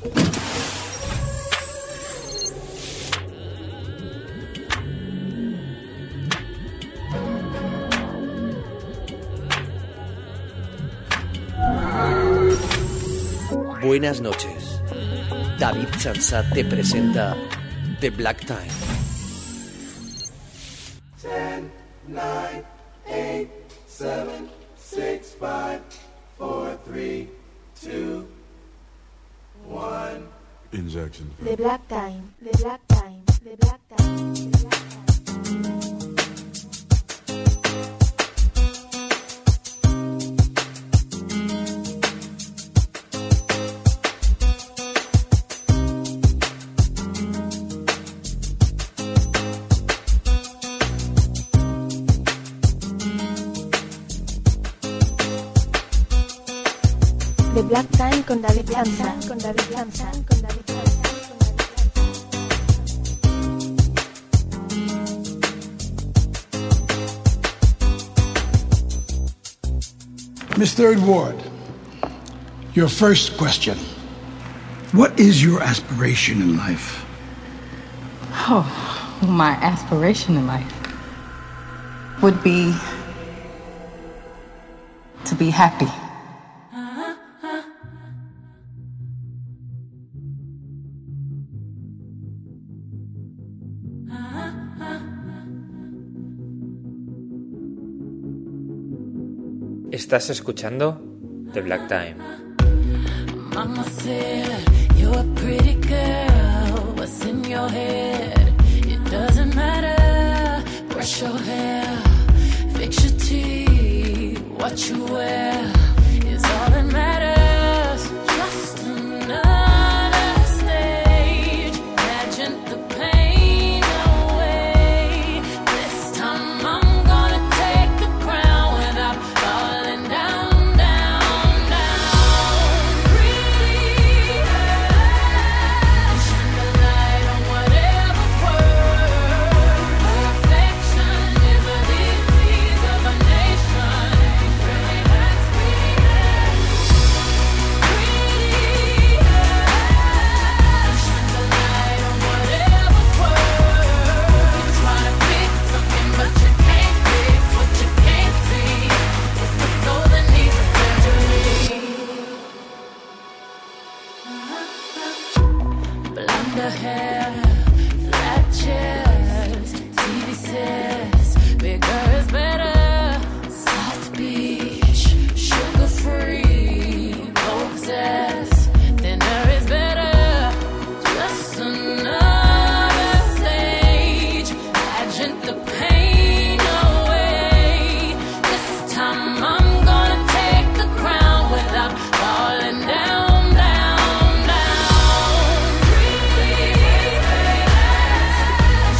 Buenas noches. David Chansat te presenta The Black Time. 10, 9, 8, 7, 6, 5, 4, 3, 2, 1. Injection. The Black Time. The Black Time. The Black Time. The Black Time. The Black Time con David Chansat, con David Chansat, con David Chansat. Miss Third Ward, your first question. What is your aspiration in life? Oh, my aspiration in life would be to be happy. Estás escuchando The Black Time. Mama said, you're a pretty girl. What's in your head? It doesn't matter. Brush your hair, fix your teeth. What you wear is all that matters. Just another stage. Pageant the pain away. This time I'm gonna take the crown without falling down, down, down. Pretty girl, shine the light on whatever's worth. Perfection is a disease of a nation. Really hurts me. Pretty girl, shine the light on whatever's worth. You try to fix something, but you can't fix what you can't see. It's the soul that needs a surgery. Blonde hair, flat chest, TV says bigger is better. South Beach, sugar free, Vogue says thinner is better. Just another stage, pageant the pain away. This time I'm gonna take the crown without falling down, down, down. Pretty girl,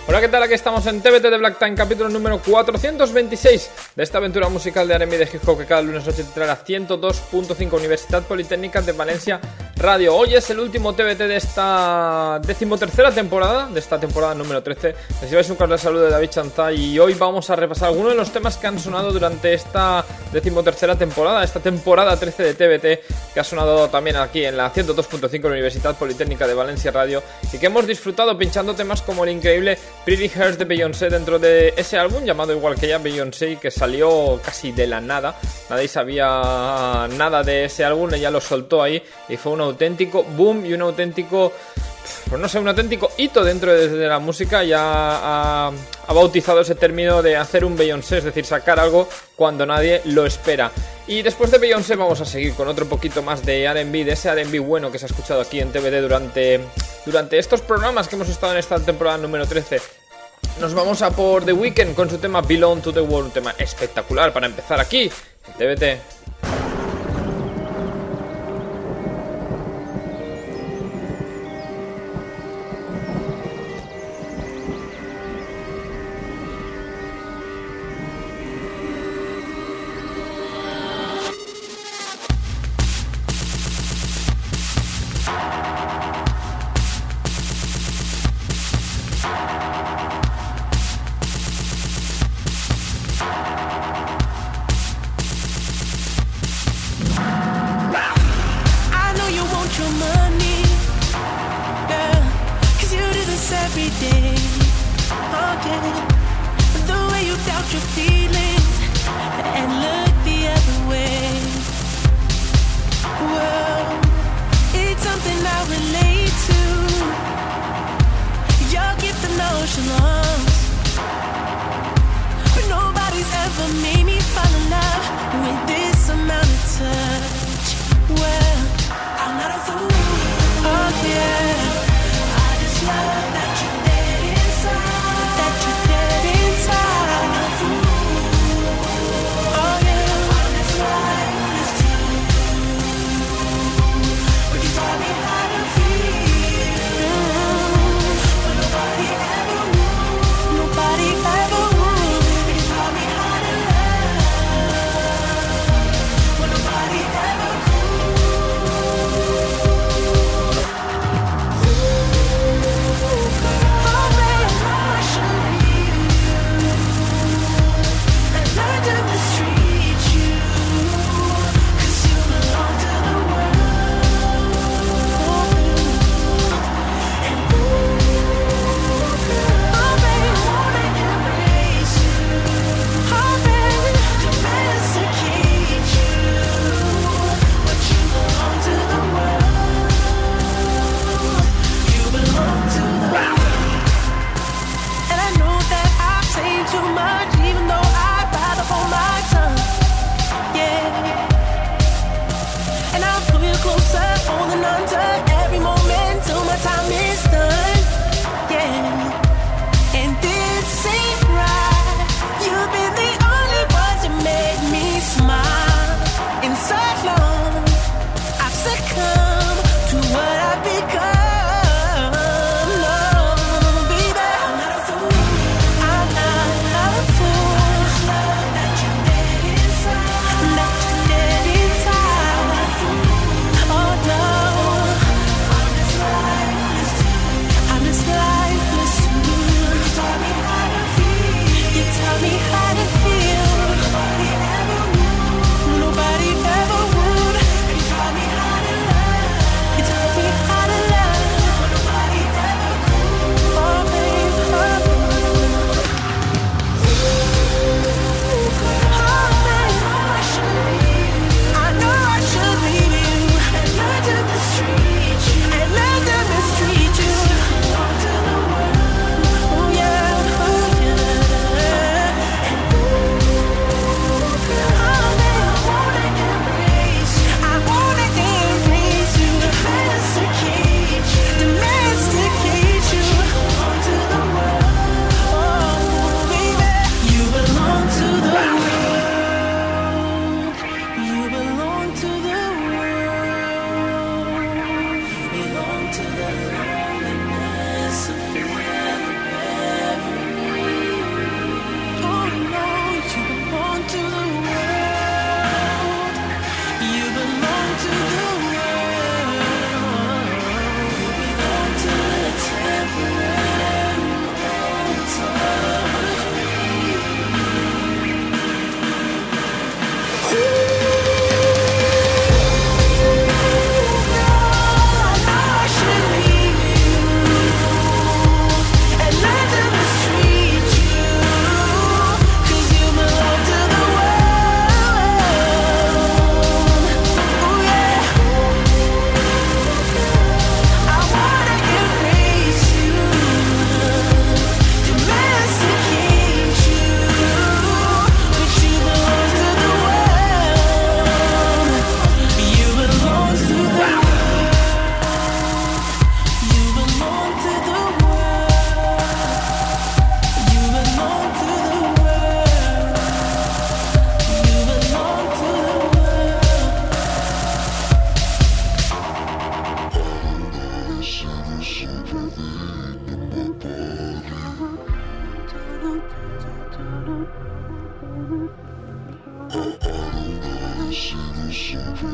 Hola, ¿qué tal? Aquí estamos en TBT de Black Time, capítulo número 426 de esta aventura musical de R&B de hip hop que cada lunes noche te trae la 102.5 Universidad Politécnica de Valencia Radio. Hoy es el último TBT de esta 13ª temporada, de esta temporada número 13. Recibáis un cordial saludo de David Chanza y hoy vamos a repasar algunos de los temas que han sonado durante esta 13ª temporada, esta temporada 13 de TBT, que ha sonado también aquí en la 102.5 Universidad Politécnica de Valencia Radio y que hemos disfrutado pinchando temas como el increíble Pretty Hurts de Beyoncé dentro de ese álbum llamado igual que ella, Beyoncé, que salió casi de la nada. Nadie sabía nada de ese álbum, ella lo soltó ahí y fue un auténtico boom y un auténtico, pues no sé, un auténtico hito dentro de la música. Ya ha bautizado ese término de hacer un Beyoncé, es decir, sacar algo cuando nadie lo espera. Y después de Beyoncé vamos a seguir con otro poquito más de R&B, de ese R&B bueno que se ha escuchado aquí en TBT durante estos programas que hemos estado en esta temporada número 13. Nos vamos a por The Weeknd con su tema Belong to the World, un tema espectacular para empezar aquí en TBT.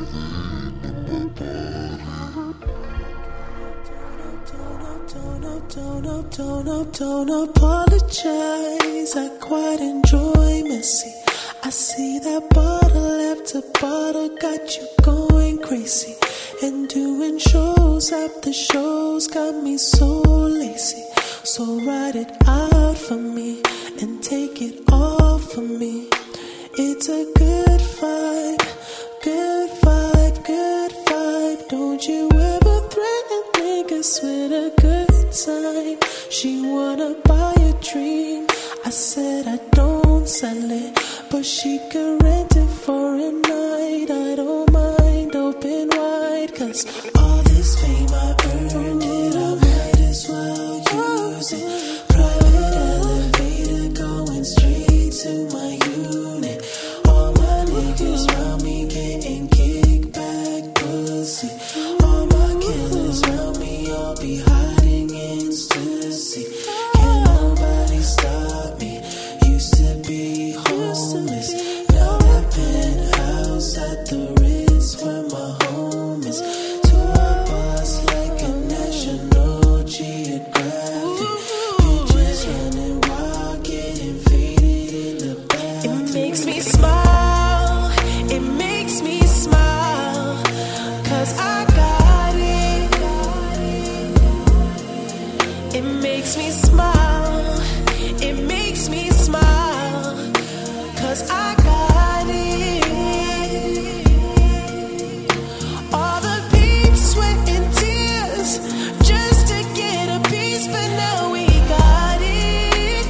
Don't apologize, I quite enjoy messy. I see that bottle after bottle got you going crazy. And doing shows after shows got me so lazy. So write it out for me and take it off of me. It's a good vibe, good vibe, good vibe. Don't you ever threaten niggas with a good time. She wanna buy a dream, I said I don't sell it, but she could rent it for a night. I don't mind, open wide, cause all this fame I earned it, I might as well use it. Private elevator going straight to my unit. All my niggas round me getting kickback pussy. All my killers round me all be hiding in Stussy. Can't nobody stop me. Used to be homeless, now that penthouse at the Ritz where my home is. Tour bus like a National Geographic. Bitches running wild, getting faded in the back. It makes me smile, it makes me smile, cause I got it. It makes me smile, it makes me smile, cause I got it. All the pain, sweat and tears just to get a piece, but now we got it.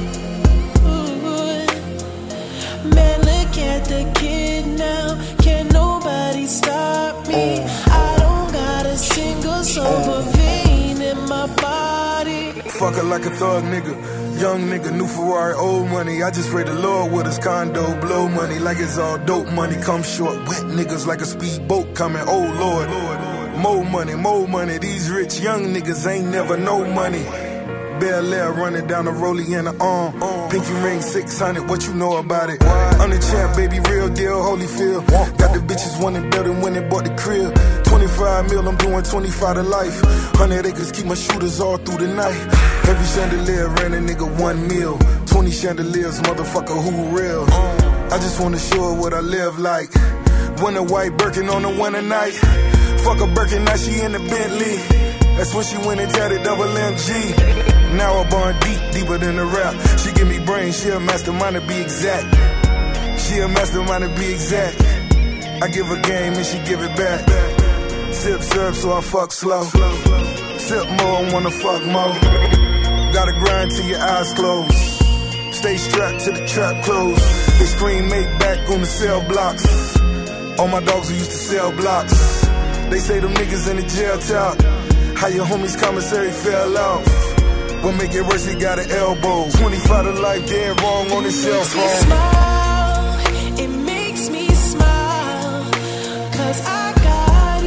Ooh. Man, look at the kid now, can't nobody stop me. I don't got a single sober vein in my body. Fuck her like a thug nigga. Young nigga, new Ferrari, old money. I just pray the Lord with his condo. Blow money like it's all dope money. Come short, wet niggas like a speedboat coming. Oh Lord, more money, more money. These rich young niggas ain't never no money. Bel Air running down the rollie in the arm. Pinky ring 600, what you know about it? I'm the champ, baby, real deal, Holyfield. Got the bitches wanting better when they bought the crib. 25 mil, I'm doing 25 to life. 100 acres, keep my shooters all through the night. Every chandelier ran a nigga 1 mil. 20 chandeliers, motherfucker, who real? I just wanna show her what I live like. Winter white Birkin on a winter night. Fuck a Birkin, now she in the Bentley. That's when she went and tatted double MG. Now I born deep, deeper than the rap. She give me brains, she a mastermind to be exact. She a mastermind to be exact. I give her game and she give it back. Sip syrup so I fuck slow. Sip more, I wanna fuck more. Gotta grind till your eyes close. Stay strapped to the trap close. They scream made back on the cell blocks. All my dogs who used to sell blocks. They say them niggas in the jail talk. How your homies commissary fell off. What make it worse, he got an elbow. 25 to life, dead wrong on his cell phone. It makes me smile, cause I got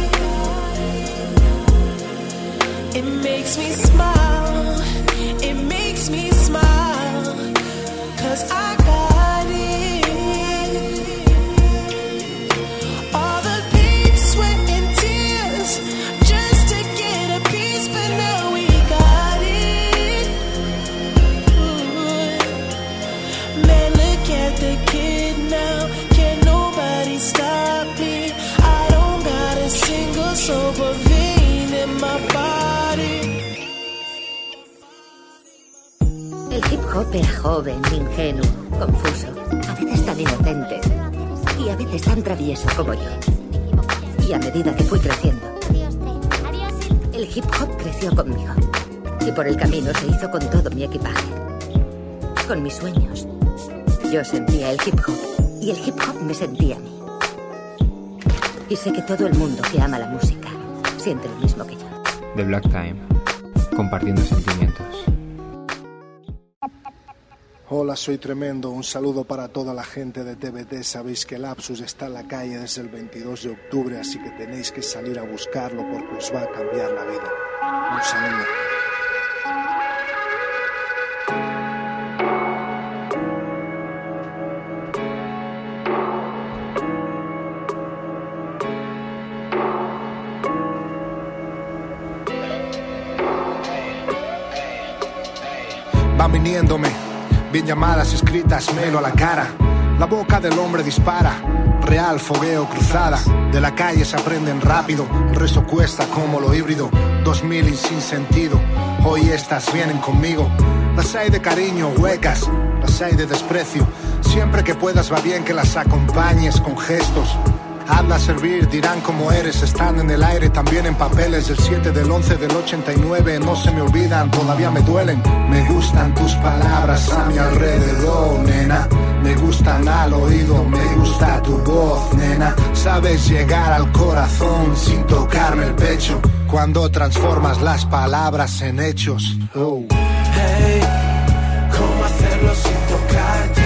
it. It makes me smile, it makes me smile, cause I got it. All the pain, sweat and tears just to get a piece, but now we got it. Ooh. Man, look at the kid now, can't nobody stop me. I don't got a single sober vein in my body. El hip hop era joven, ingenuo, confuso, a veces tan inocente y a veces tan travieso como yo. Y a medida que fui creciendo, el hip hop creció conmigo. Y por el camino se hizo con todo mi equipaje, con mis sueños. Yo sentía el hip hop y el hip hop me sentía a mí. Y sé que todo el mundo que ama la música siente lo mismo que yo. The Black Time, compartiendo sentimientos. Hola, soy Tremendo. Un saludo para toda la gente de TBT. Sabéis que Lapsus está en la calle desde el 22 de octubre, así que tenéis que salir a buscarlo porque os va a cambiar la vida. Un saludo. viniéndome. Bien llamadas, escritas, melo a la cara. La boca del hombre dispara. Real, fogueo, cruzada. De la calle se aprenden rápido. El resto cuesta como lo híbrido. 2000 y sin sentido. Hoy estas vienen conmigo. Las hay de cariño, huecas. Las hay de desprecio. Siempre que puedas va bien que las acompañes con gestos. Anda a servir, dirán cómo eres. Están en el aire, también en papeles. Del 7, del 11, del 89. No se me olvidan, todavía me duelen. Me gustan tus palabras a mi alrededor, nena. Me gustan al oído, me gusta tu voz, nena. Sabes llegar al corazón sin tocarme el pecho. Cuando transformas las palabras en hechos. Oh. Hey, ¿cómo hacerlo sin tocarte?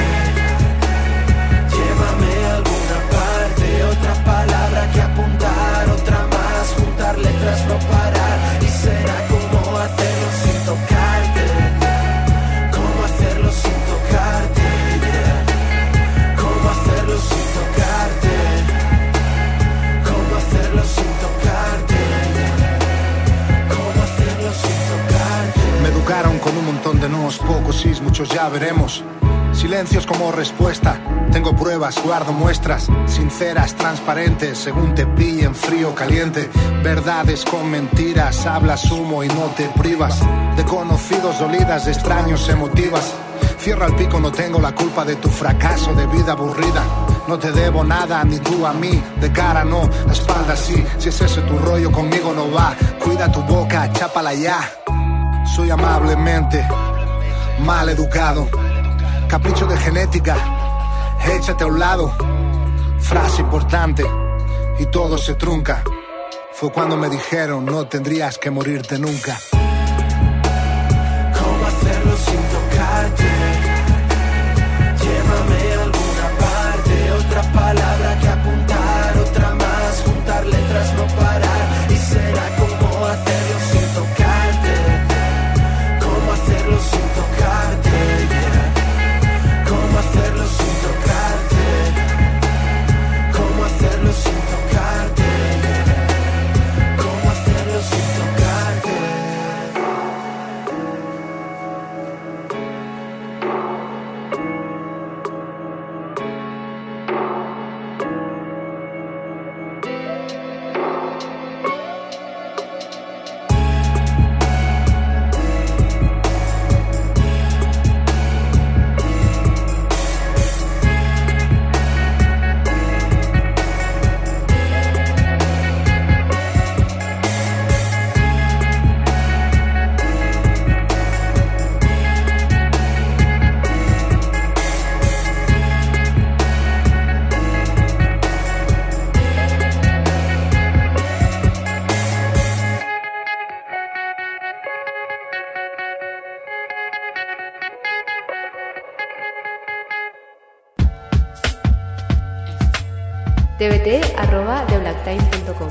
Llévame a alguna parte, otra palabra que apuntar, otra más, juntar letras, no parar. Y será como hacerlo sin tocarte. ¿Cómo hacerlo sin tocarte? Yeah. ¿Cómo hacerlo sin tocarte? ¿Cómo hacerlo sin tocarte? Yeah. ¿Cómo hacerlo sin tocarte? Me educaron con un montón de nos, pocos sís, muchos ya veremos. Silencios como respuesta, tengo pruebas, guardo muestras, sinceras, transparentes, según te pillen frío o caliente. Verdades con mentiras, hablas humo y no te privas. De conocidos dolidas, de extraños emotivas. Cierra el pico, no tengo la culpa de tu fracaso de vida aburrida. No te debo nada, ni tú a mí, de cara no, la espalda sí. Si es ese tu rollo, conmigo no va. Cuida tu boca, chápala ya. Soy amablemente mal educado. Capricho de genética, échate a un lado. Frase importante y todo se trunca. Fue cuando me dijeron no tendrías que morirte nunca. ¿Cómo hacerlo sin tocarte? Llévame a alguna parte, otra palabra que apuntar, otra más, juntar letras, no parar. Y será como hacerlo sin tocarte. ¿Cómo hacerlo sin tocarte? ¿Cómo hacerlo sin tocarte? ¿Cómo hacerlo sin tocarte? ¿Cómo hacerlo sin tocarte? tbt@theblacktimes.com.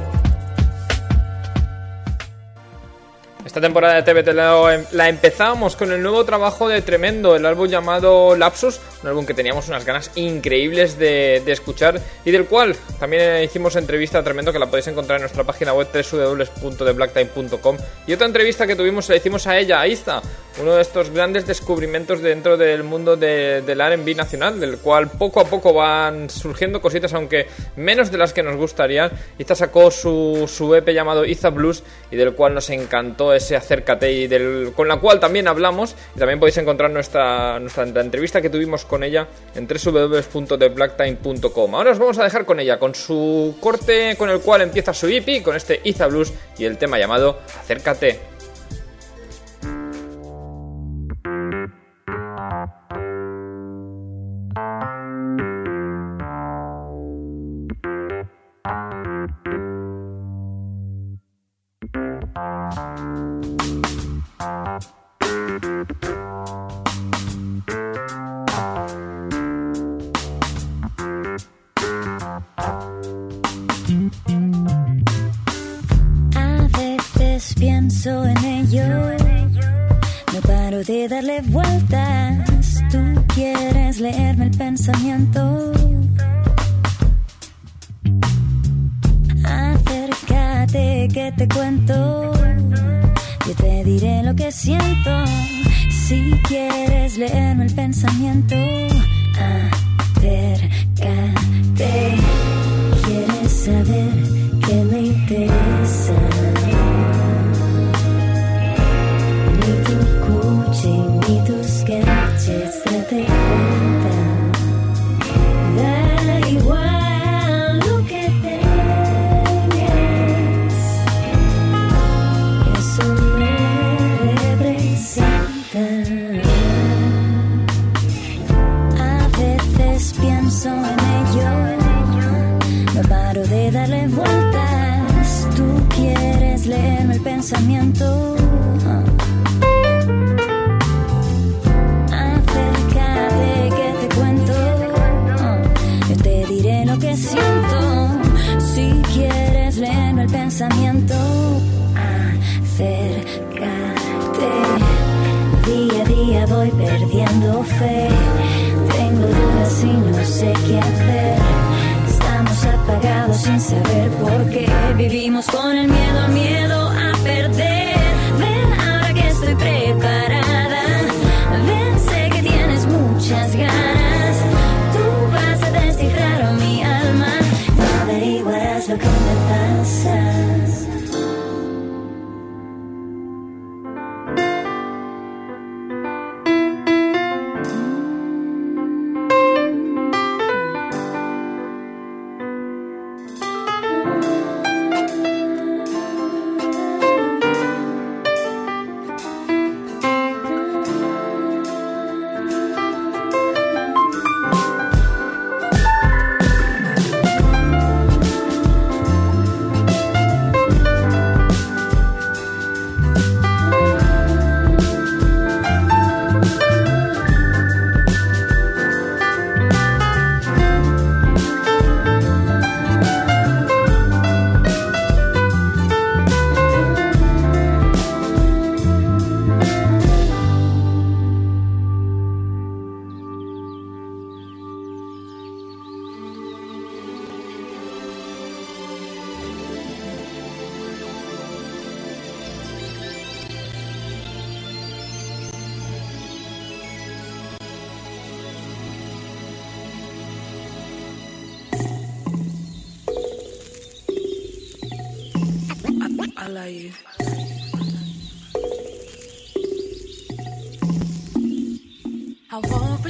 Esta temporada de TBT la empezamos con el nuevo trabajo de Tremendo, el álbum llamado Lapsus, un álbum que teníamos unas ganas increíbles de escuchar y del cual también hicimos entrevista a Tremendo, que la podéis encontrar en nuestra página web www.theblacktimes.com, y otra entrevista que tuvimos se la hicimos a ella, a Iza, uno de estos grandes descubrimientos dentro del mundo del R&B nacional, del cual poco a poco van surgiendo cositas, aunque menos de las que nos gustarían. Iza sacó su EP llamado Iza Blues y del cual nos encantó ese Acércate, y con la cual también hablamos, y también podéis encontrar nuestra entrevista que tuvimos con ella en www.theblacktimes.com. Ahora os vamos a dejar con ella, con su corte con el cual empieza su EP, con este Iza Blues y el tema llamado Acércate. Pienso en ello, no paro de darle vueltas. Tú quieres leerme el pensamiento. Acércate que te cuento, yo te diré lo que siento. Si quieres leerme el pensamiento, acércate. ¿Quieres saber qué me interesa? Ni tu coaching, ni tus gadgets, date cuenta. Da igual lo que tengas, eso me representa. A veces pienso en ello, no paro de darle vueltas. Tú quieres leerme el pensamiento. Acércate que te cuento. Yo te diré lo que siento. Si quieres leerme el pensamiento, acércate. Día a día voy perdiendo fe. Tengo dudas y no sé qué hacer. Estamos apagados sin saber por qué. Vivimos con el miedo a perder. Ven ahora que estoy preparada. Ven, sé que tienes muchas ganas. Tú vas a descifrar mi alma. No averiguarás lo que me pasa. I love you. I won't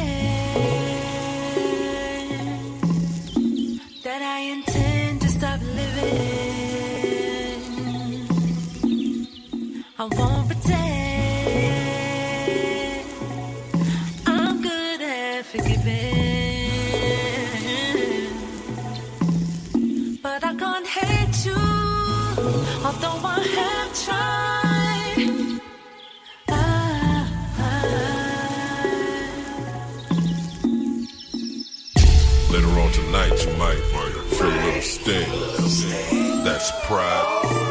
pretend that I intend to stop living. I won't pretend I'm good at forgiving, but I can't hate you, although I have tried. Later on tonight, you might feel a little sting. That's pride.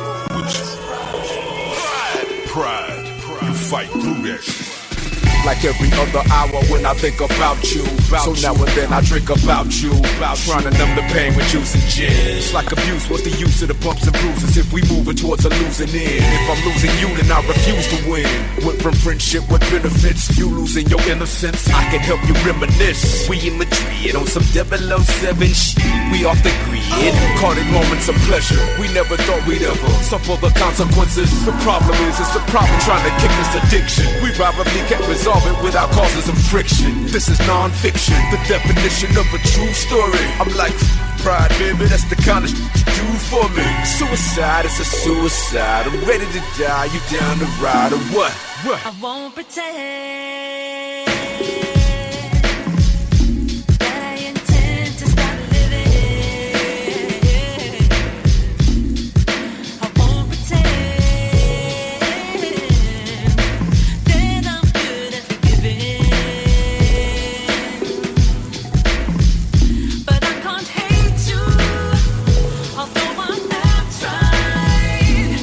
Pride. You fight through that shit. Like every other hour when I think about you. So now and then I drink about you. Trying to numb the pain with juice and gin. It's like abuse, what's the use of the bumps and bruises if we moving towards a losing end? If I'm losing you, then I refuse to win. Went from friendship with benefits, you losing your innocence. I can help you reminisce. We in Madrid on some 007 shit. We off the grid, caught in moments of pleasure. We never thought we'd ever suffer the consequences. The problem is, it's the problem trying to kick this addiction. We probably can't resolve it without causing some friction. This is non-fiction, the definition of a true story. I'm like, pride, baby, that's the kind of shit you do for me. Suicide is a suicide. I'm ready to die, you down to ride or what? I won't pretend that I intend to stop living. I won't pretend that I'm good at forgiving, but I can't hate you, although I have tried.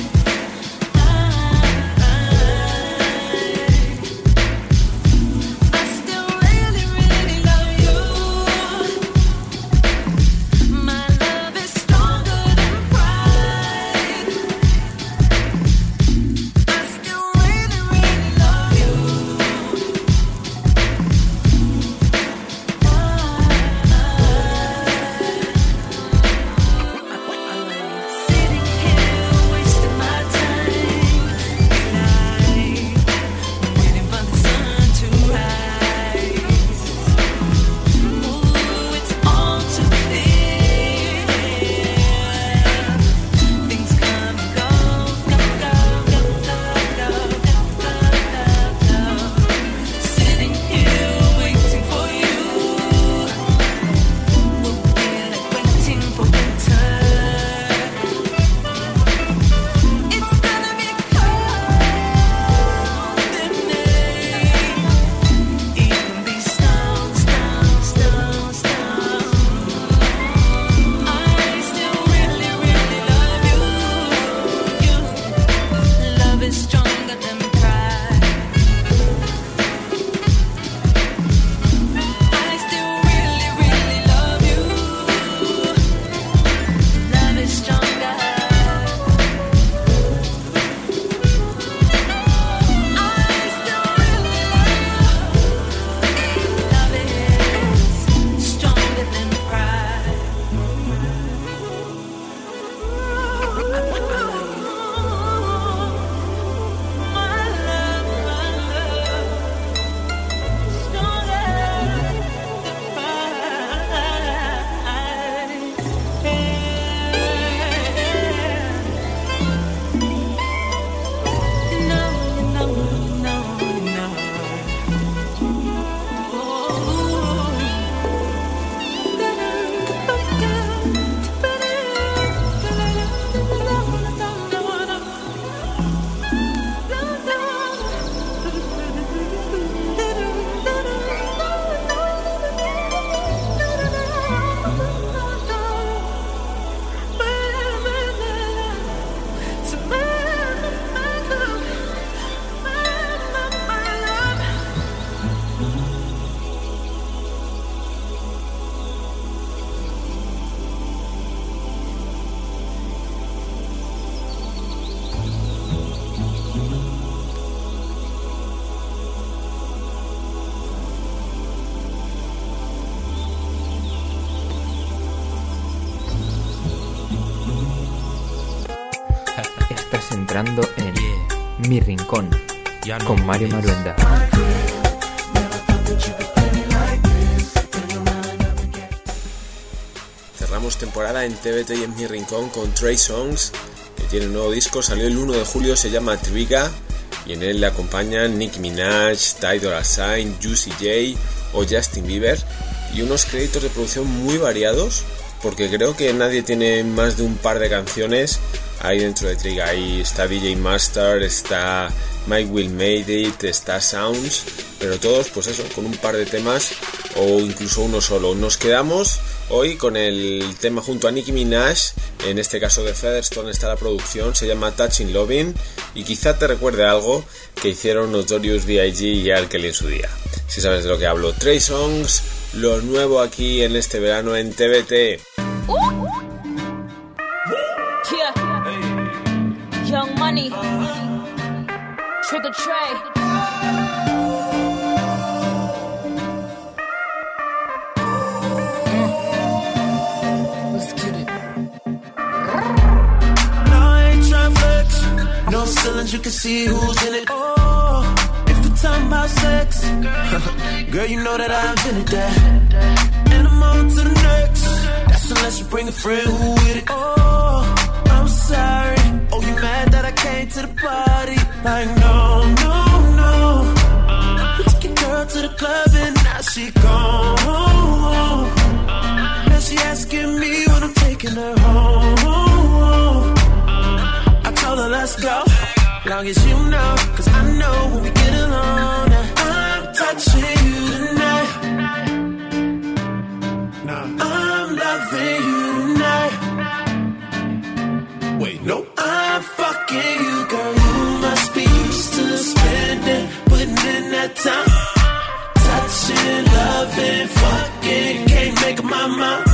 entrando en Mi Rincón con Mario Maruenda. Cerramos temporada en TBT y en Mi Rincón con Trey Songz, que tiene un nuevo disco, salió el 1 de julio, se llama Trigger, y en él le acompañan Nicki Minaj, Ty Dolla $ign, Juicy J o Justin Bieber, y unos créditos de producción muy variados, porque creo que nadie tiene más de un par de canciones ahí dentro de Trigger. Ahí está DJ Master, está Mike Will Made It, está Sounds, pero todos pues eso, con un par de temas o incluso uno solo. Nos quedamos hoy con el tema junto a Nicki Minaj, en este caso de Featherstone está la producción, se llama Touching Lovin', y quizá te recuerde algo que hicieron Notorious B.I.G. y R. Kelly en su día, si sabes de lo que hablo. Trey Songz, lo nuevo aquí en este verano en TBT. Yeah. Young Money. Trigger Trey. Let's get it. No, I ain't tryna flex. No ceilings, you can see who's in it. Oh, if we're talking about sex, girl, you know that I've been it that. And I'm on to the next. That's unless you bring a friend who with it. Oh, I'm sorry. Oh, you mad that I came to the party? Like, no, no, no. You took your girl to the club and now she gone. Now she asking me when I'm taking her home. I told her let's go, long as you know, cause I know when we get along. Now I'm touching you tonight. I'm loving you tonight. Wait, no, I'm fucking you, girl. You must be used to spending, putting in that time. Touching, loving, fucking, can't make up my mind.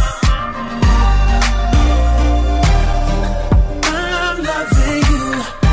I'm loving you.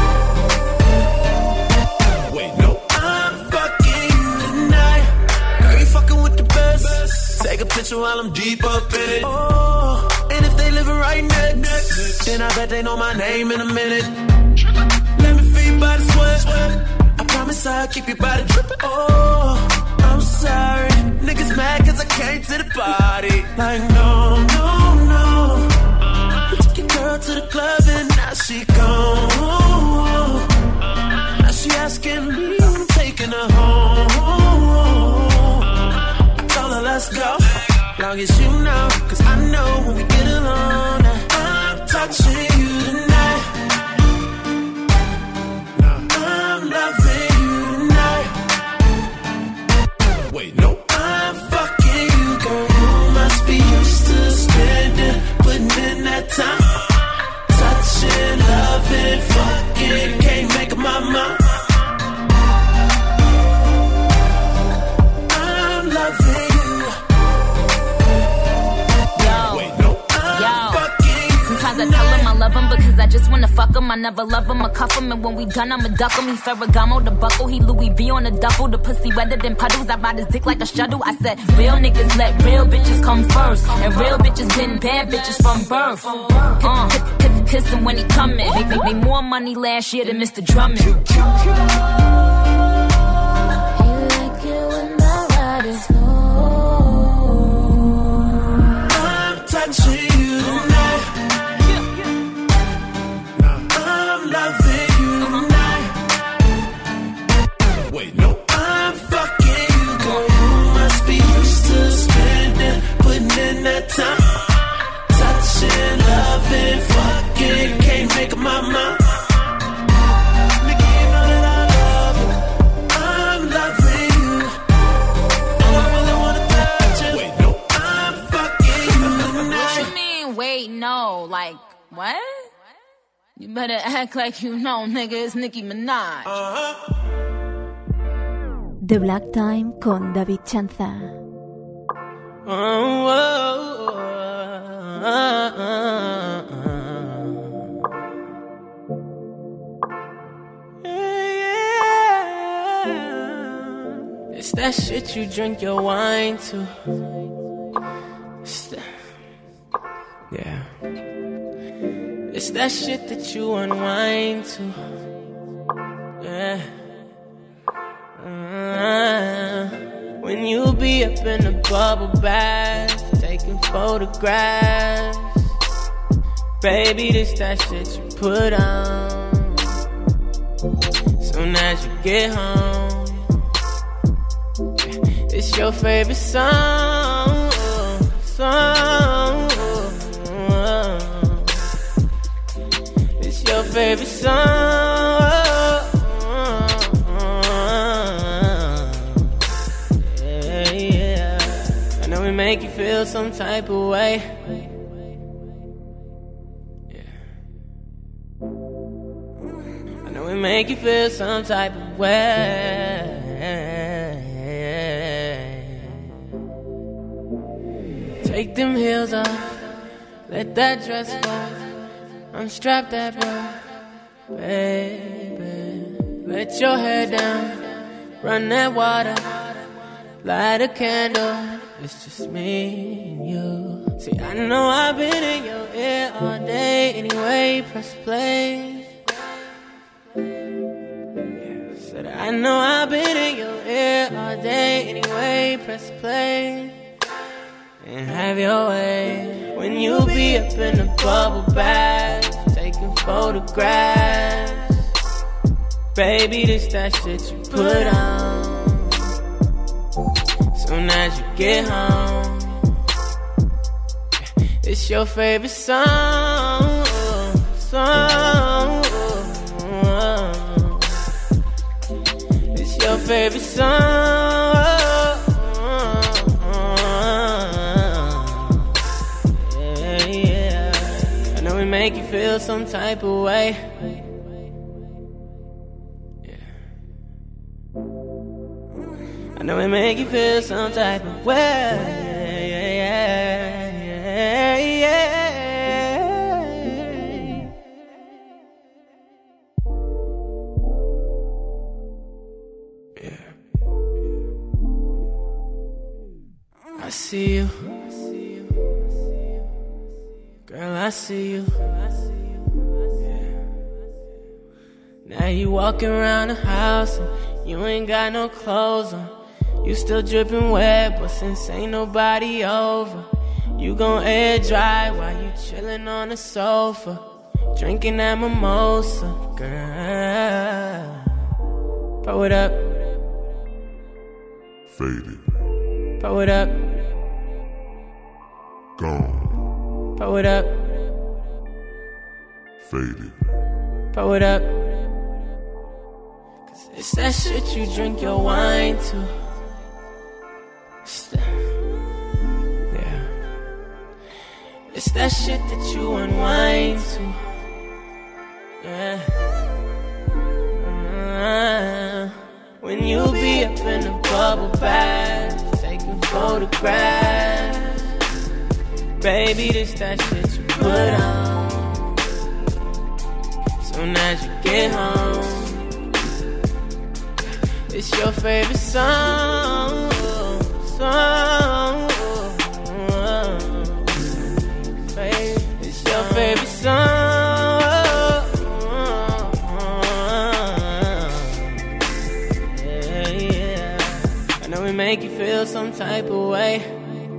Wait, no, I'm fucking you tonight. Girl, you fucking with the best. Take a picture while I'm deep up in it. Oh, and if they living right next, then I bet they know my name in a minute. Let me feel your body sweat. I promise I'll keep your body dripping. Oh, I'm sorry. Niggas mad cause I came to the party. Like, no, no, no. You took your girl to the club and now she gone. Now she asking me when I'm taking her home. I told her let's go, long as you know, cause I know when we get along. Now I'm touching you tonight. I'm loving you tonight. Wait, no, I'm fucking you, girl. You must be used to spending, putting in that time. Touching, loving, fucking, can't make up my mind. I'm loving you. Wait, no, I'm fucking you. Sometimes I tell him I love him because I just wanna fuck him. I never love him or cuff him, and when we done, I'ma duck him. He Ferragamo, the buckle, he Louis V on the duffel. The pussy wetter than puddles, I ride his dick like a shuttle. I said, real niggas let real bitches come first, and real bitches been bad bitches from birth. Kiss him when he comin'. Make me more money last year than Mr. Drummond. You like it when I ride it slow. I'm touching you tonight. I'm loving you tonight. Wait, no, I'm fucking you, girl. You must be used to spending, putting in that time. Touching, loving, fucking, can't make up my mind. Nigga, you know that I love you. I'm loving you. And I really wanna touch you. Wait, no, I'm fucking you tonight. What you mean, wait, no? Like, what? You better act like you know, nigga, it's Nicki Minaj. The Black Time con David Chanza. It's that shit you drink your wine to. It's It's that shit that you unwind to. Yeah. When you be up in the bubble bath, taking photographs. Baby, this that shit you put on. Soon as you get home, it's your favorite song. It's your favorite song. Yeah, yeah. I know we make you feel some type of way. We make you feel some type of way. Take them heels off, let that dress fall, unstrap that bra, baby. Let your hair down, run that water, light a candle. It's just me and you. See, I know I've been in your ear all day. Anyway, press play. I know I've been in your ear all day. Anyway, press play and have your way. When you be up in the bubble bath, taking photographs. Baby, this that shit you put on. Soon as you get home, it's your favorite song. Your favorite song. Yeah, yeah. I know we make you feel some type of way. Yeah. I know we make you feel some type of way. Yeah, yeah, yeah. I see you, girl, I see you. Yeah. Now you walking around the house and you ain't got no clothes on. You still dripping wet, but since ain't nobody over, you gon' air dry while you chillin' on the sofa, drinking that mimosa, girl. Pour it up, Faded, pour it up. Gone, Pour it up, faded, pour it up. Cause it's that shit you drink your wine to. Yeah. It's that shit that you unwind to. Yeah. When you be up in the bubble bath, taking photographs. Baby, this that shit you put on. Soon as you get home, it's your favorite song. It's your favorite song. Yeah, yeah. I know we make you feel some type of way.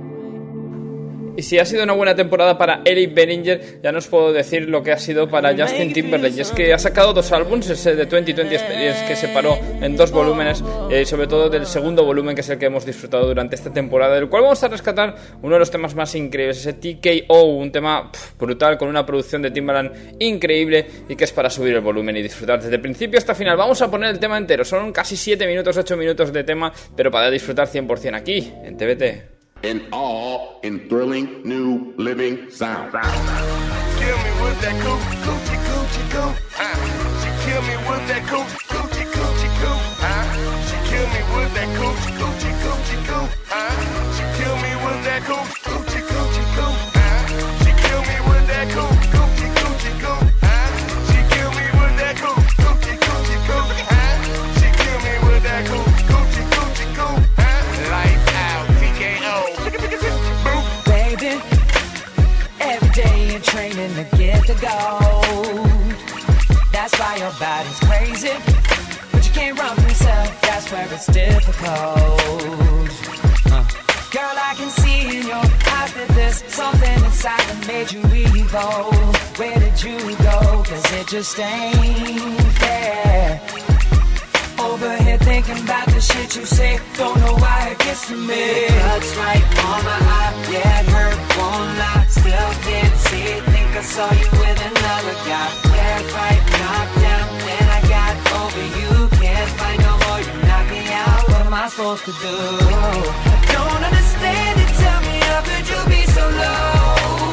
Y si ha sido una buena temporada para Eric Bellinger, ya no os puedo decir lo que ha sido para Justin Timberlake. Y es que ha sacado 2 álbumes, ese de 2020 Experience, que se paró en 2 volúmenes, y sobre todo del segundo volumen, que es el que hemos disfrutado durante esta temporada, del cual vamos a rescatar uno de los temas más increíbles, ese TKO, un tema brutal, con una producción de Timbaland increíble, y que es para subir el volumen y disfrutar desde principio hasta final. Vamos a poner el tema entero, son casi 7 minutos, 8 minutos de tema, pero para disfrutar 100% aquí, en TBT. And all in thrilling new living sound. Kill me with that coochie coochie coochie coo. She kill me with that coochie coochie coochie coo. She kill me with that coochie coochie coochie coo. She kill me with that coochie coochie coochie coo. She kill me with that coochie coochie coochie coo. She kill me with that coochie coochie coochie coo. She kill me with that coochie coochie coochie coo. Lights out, TKO. Baby, every day in training to get the gold. That's why your body's crazy, but you can't run from yourself. That's where it's difficult. Girl, I can see in your eyes that there's something inside that made you evil. Where did you go? 'Cause it just ain't fair. Over here thinking about the shit you say, don't know why it gets to me. Cuts right on my eye, yeah, it hurt, won't lie. Still can't see it, think I saw you with another guy. Yeah, fight, knocked down, then I got over you. Can't find no more, you knock me out. What am I supposed to do? I don't understand it, tell me how could you be so low?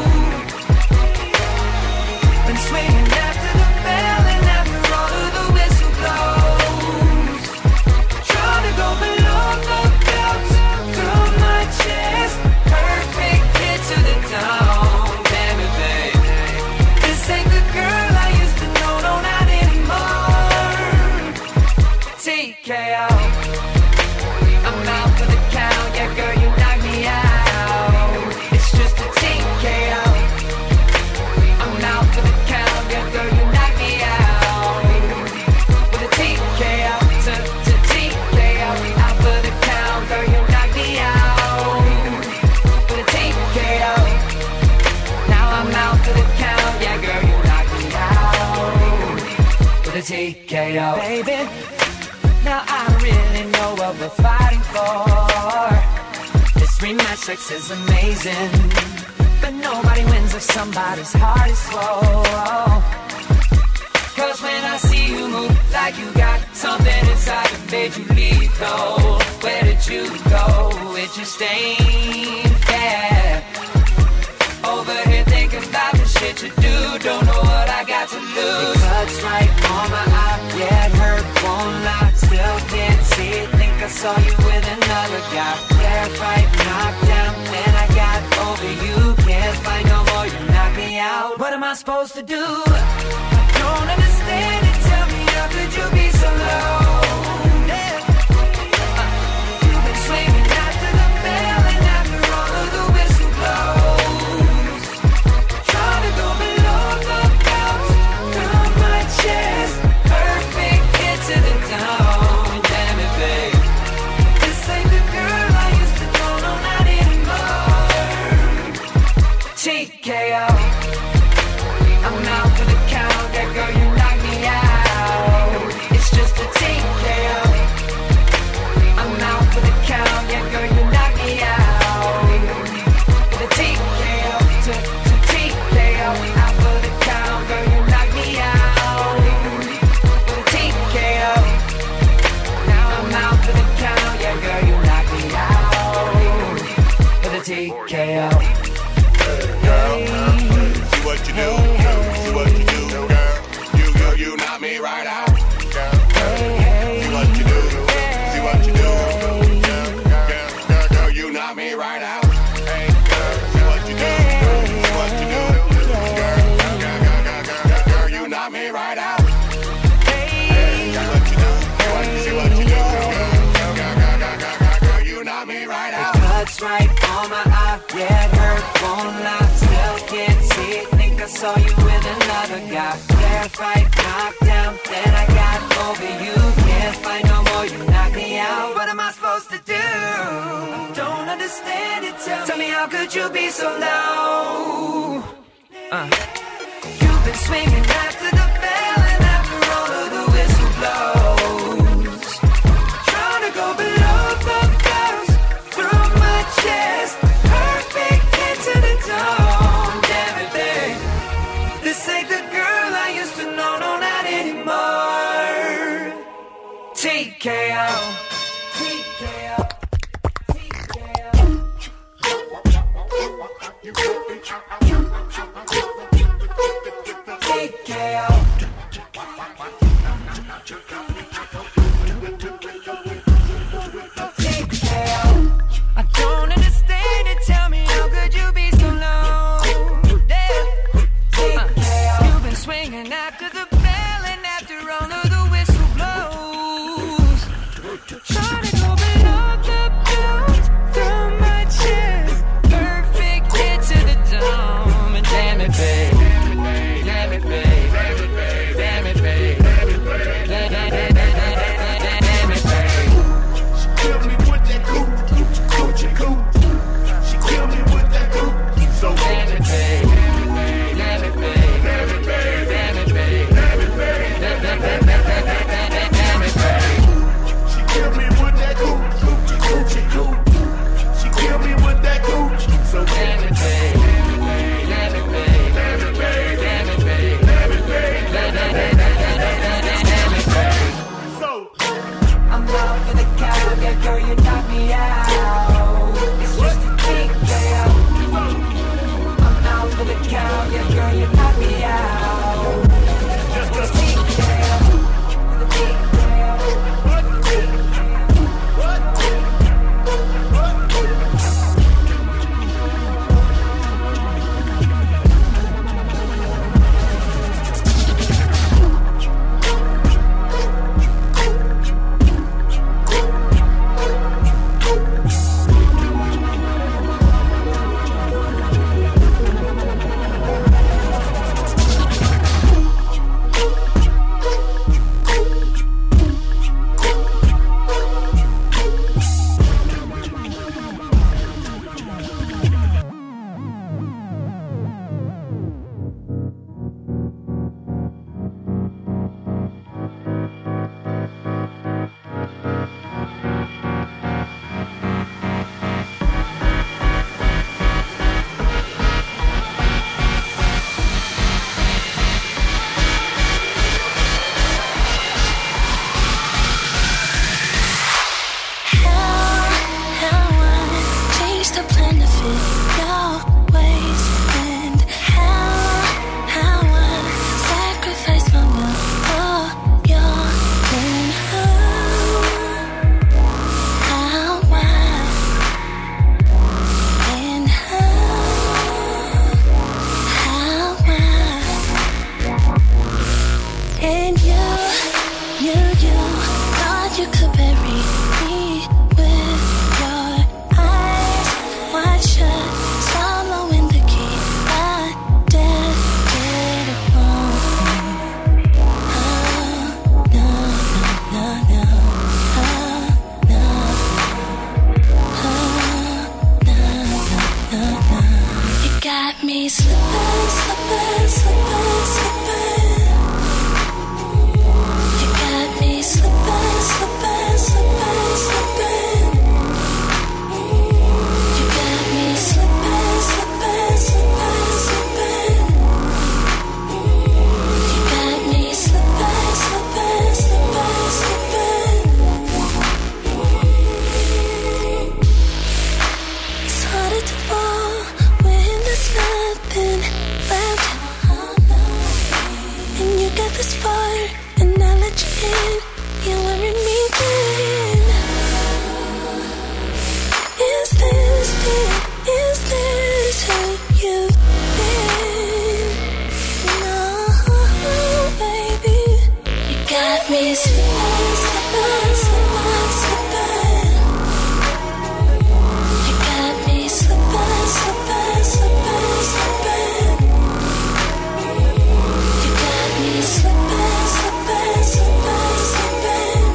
Been swinging after the bell and after all of the whistle blows. Trying to go below the belt, through my chest. Perfect hit to the dome. Damn it, baby. This ain't the girl I used to know, no, not anymore. TKO. I'm out for the count, yeah, girl, you knock me out. It's just a TKO. I'm out for the count, yeah, girl, you knock me out. With a TKO, to TKO. Out for the count, girl, you knock me out. With a TKO. Now I'm out for the count, yeah, girl, you knock me out. With a TKO. Baby, now I really know what we're fighting for. This rematch sex is amazing, but nobody wins if somebody's heart is swole. 'Cause when I see you move like you got something inside that made you lethal, where did you go? It just ain't fair. Over here thinking about the shit you do, don't know what I got to lose. It cuts right on my eye, yeah, it hurt, won't lie. Still can't see it, think I saw you with another guy. Yeah, fight, knocked down, then I got over you. Can't find no more, you knock me out. What am I supposed to do? I don't understand it, tell me how could you be so low? Yeah. You've been swinging after the bell and after all of the whistle blows. Trying to go below the belt, through my chest. Perfect hit to the dome. Damn it, babe. This ain't the girl I used to know, no, not anymore. TKO. I'm out for the count, yeah, girl, you knock me out. It's just a TKO. I'm out for the count, yeah, girl, you knock me out. With a TKO, to TKO. Out for the count, girl, you knock me out. With a TKO. Now I'm out for the count, yeah, girl, you knock me out. With a TKO. See what you do, see what you do, girl. You knock me right out, girl. See what you do, see what you do, girl. You knock me right out. Hey, girl, see what you do, see what you do, girl. You knock me right out. Hey, see what you do, see what you do, girl. You knock me right out. Cuts right on my eye, yeah, it hurt, won't lie. Still can't see it, think I saw you with another guy. Yeah, fight, knocked down, then I got over you. Can't find no more, you knock me out. What am I supposed to do? I don't understand it, tell me how could you be so low? You've been swinging after the bell and after all of the whistle blows. Trying to go below the belt, through my chest. Perfect hit to the dome. Damn it, babe. This ain't the girl I used to know, no, not anymore. TKO. TKO. TKO. I don't understand it, tell me how could you be so low? Yeah. You've been swinging after the bell and after all of the whistle blows. Trying to go below the belt, through my chest. Perfect hit to the dome. me slipping, slipping, slipping, slipping. You got me slipping, slipping, slipping, slipping. You got me slipping, slipping, slipping, slipping. You got me slipping, slipping, slipping, slipping. It's harder to fall when there's nothing left. And you got this far, and I let you in. You're wearing me thin. Is this who you've been? No, baby. You got me slipping, slipping, slipping, slipping. You got me slipping, slipping, slipping, slipping. You got me slipping, slipping, slipping, slipping.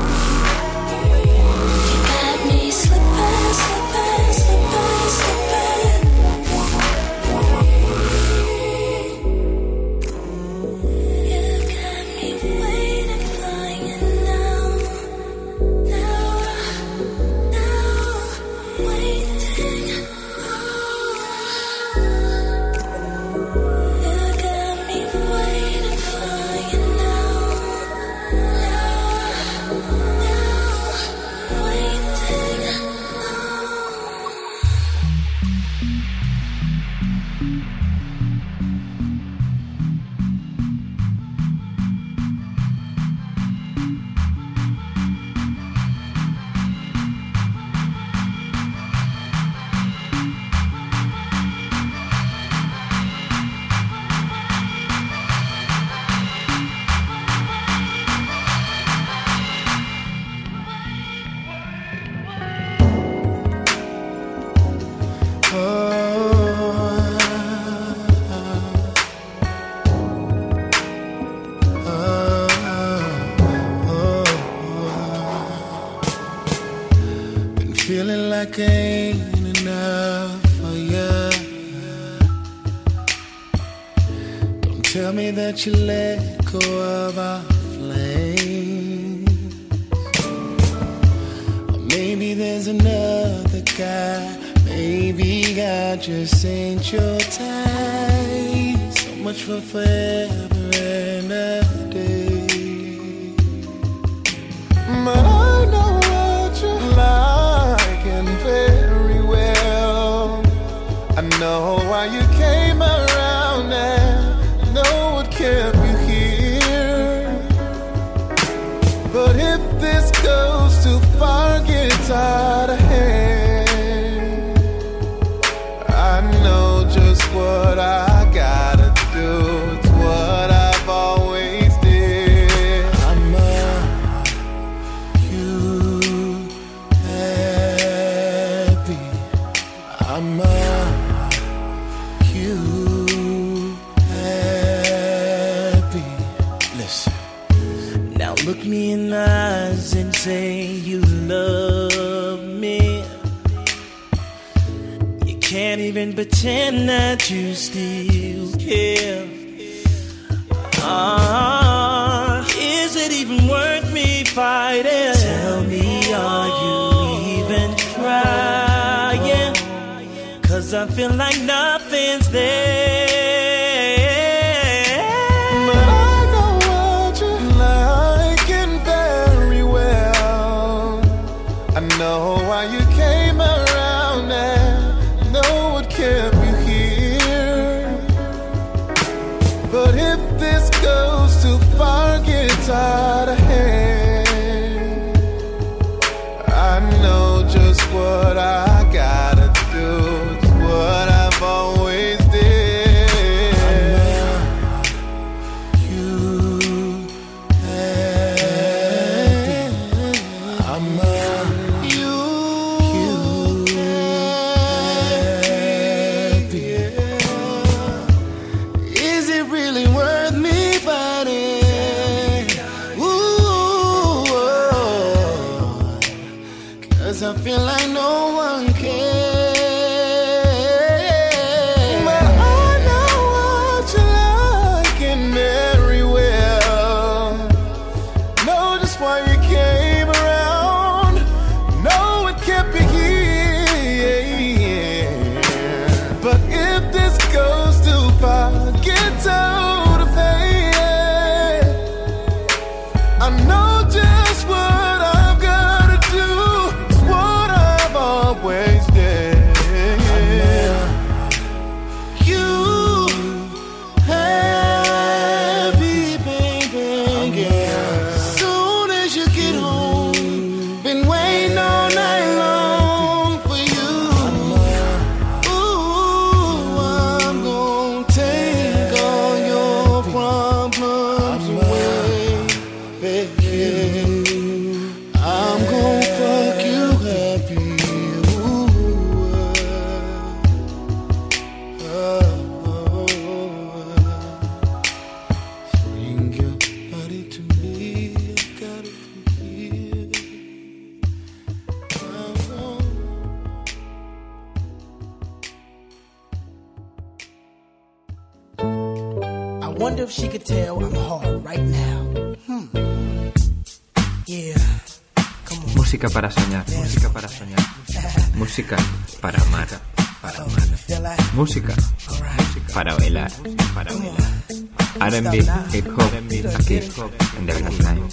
You got me slipping, slipping, slipping, slipping. You got me waiting for you now, waiting. You got me waiting for you now, waiting. Been feeling like I ain't enough for you. Don't tell me that you let go of our flames. Or maybe there's another guy. Maybe I just ain't your type. So much for forever and a day. But I know what you like and very well. I know why you came around and know what kept you here. But if this goes too far, gets out of hand, I know just what I gotta do. It's what I've always did. I'm you happy. I'm you happy. Listen. Now look me in the eyes and say you love me. You can't even pretend that you still care. Is it even worth me fighting? Tell me, are you even trying? 'Cause I feel like nothing's there. But I know what you like and very well. I know why you came around and know what kept you here. But if this goes too far, gets out of hand, I know just what I gotta do. It's what I've always did. wonder if she could tell I'm hard right now. Yeah. Música para soñar, música para soñar. Música para amar, para amar. Música para bailar, para bailar. R&B, hip hop, aquí en The Black Time.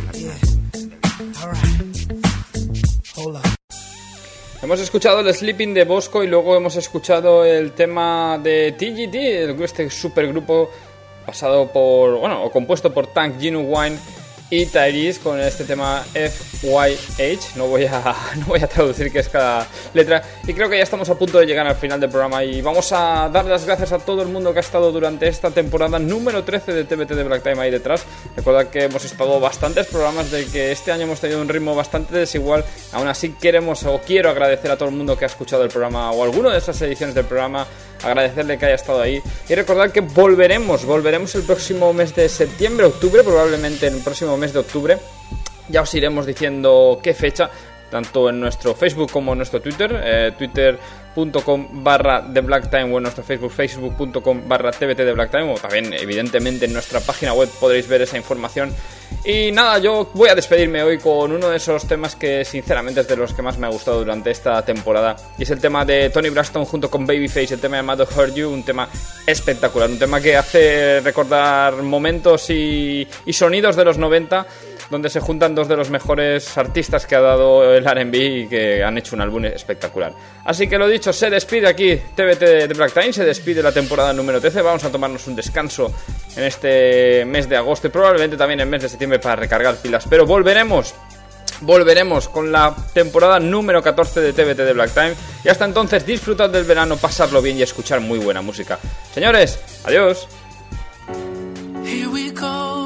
Hemos escuchado el Sleeping de Bosco y luego hemos escuchado el tema de TGT, este supergrupo pasado por, bueno, o compuesto por Tank, Genuine y Tyrese, con este tema FYH. No voy a traducir qué es cada letra. Y creo que ya estamos a punto de llegar al final del programa y vamos a dar las gracias a todo el mundo que ha estado durante esta temporada número 13 de TBT de Black Time ahí detrás. Recordad que hemos estado bastantes programas, de que este año hemos tenido un ritmo bastante desigual. Aún así quiero agradecer a todo el mundo que ha escuchado el programa o alguna de estas ediciones del programa, agradecerle que haya estado ahí y recordar que volveremos el próximo mes de septiembre, octubre, probablemente en el próximo mes de octubre. Ya os iremos diciendo qué fecha, tanto en nuestro Facebook como en nuestro Twitter, twitter.com/TheBlackTime o en nuestro Facebook, facebook.com/TBTTheBlackTime, o también evidentemente en nuestra página web podréis ver esa información. Y nada, yo voy a despedirme hoy con uno de esos temas que sinceramente es de los que más me ha gustado durante esta temporada, y es el tema de Toni Braxton junto con Babyface, el tema llamado Hurt You, un tema espectacular, un tema que hace recordar momentos y sonidos de los 90, donde se juntan dos de los mejores artistas que ha dado el R&B y que han hecho un álbum espectacular. Así que lo dicho, se despide aquí TBT de Black Time, se despide la temporada número 13, vamos a tomarnos un descanso en este mes de agosto y probablemente también en el mes de septiembre para recargar pilas, pero volveremos con la temporada número 14 de TBT de Black Time, y hasta entonces disfrutad del verano, pasarlo bien y escuchar muy buena música. Señores, adiós. Here we go.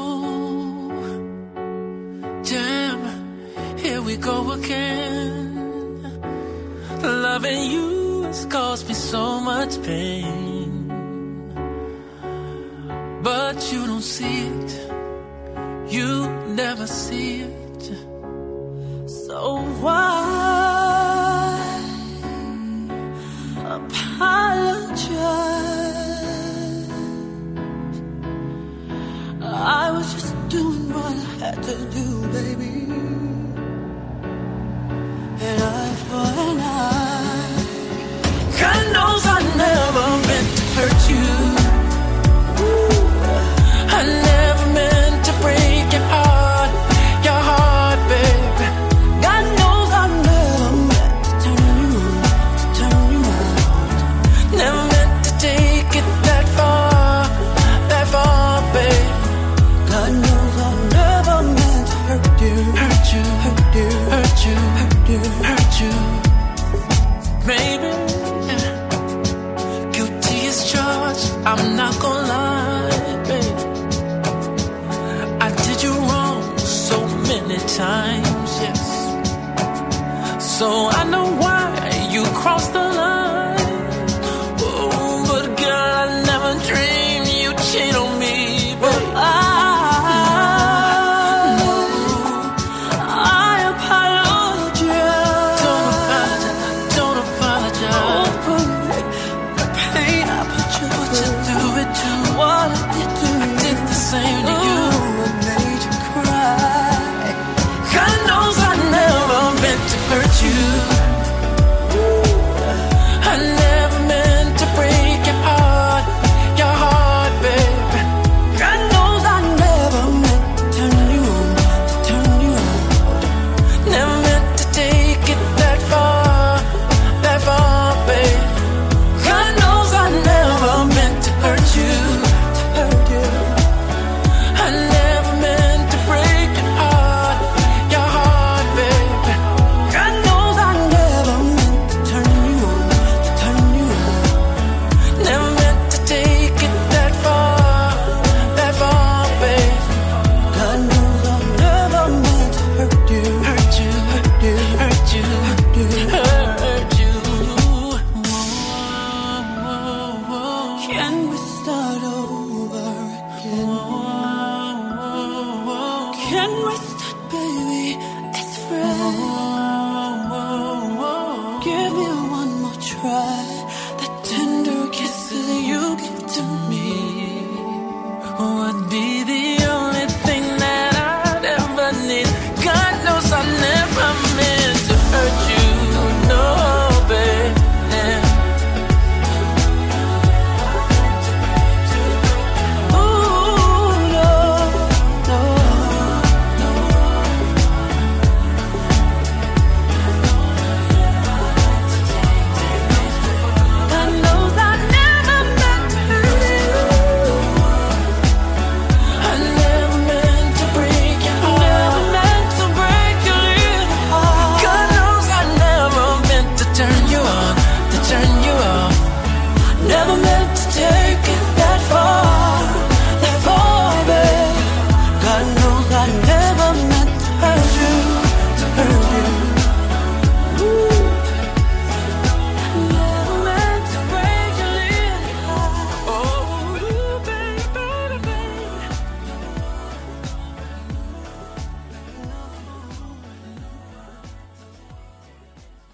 Damn, here we go again. Loving you has caused me so much pain, but you don't see it, you never see it. So why apologize? I was just doing what I had to do, baby. And eye for an eye. God knows I never meant to hurt you. I never meant to break your heart, baby. God knows I never meant to turn you out. Never meant to take it that far, baby. God knows I never meant to hurt you. Maybe guilty as charged, I'm not gonna lie, babe. I did you wrong so many times, yes. So I know why you crossed the line. Oh, but girl, I never dreamed you'd cheat on me, babe. Same to you. I made you cry. God knows I never meant to hurt you. I never meant to break your heart, baby. God knows I never meant to turn you on. Never meant to take it that far, baby. God knows I never meant to hurt you. I never meant to break your heart, baby. God knows I never meant to turn you on. Never meant to take it that far, baby. God knows I never meant to hurt you. Can we start over again? Can we start, baby, as friends? Give me one more try. The tender kisses you give to me.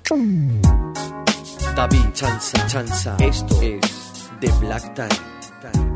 David Chanza, esto es The Black Time.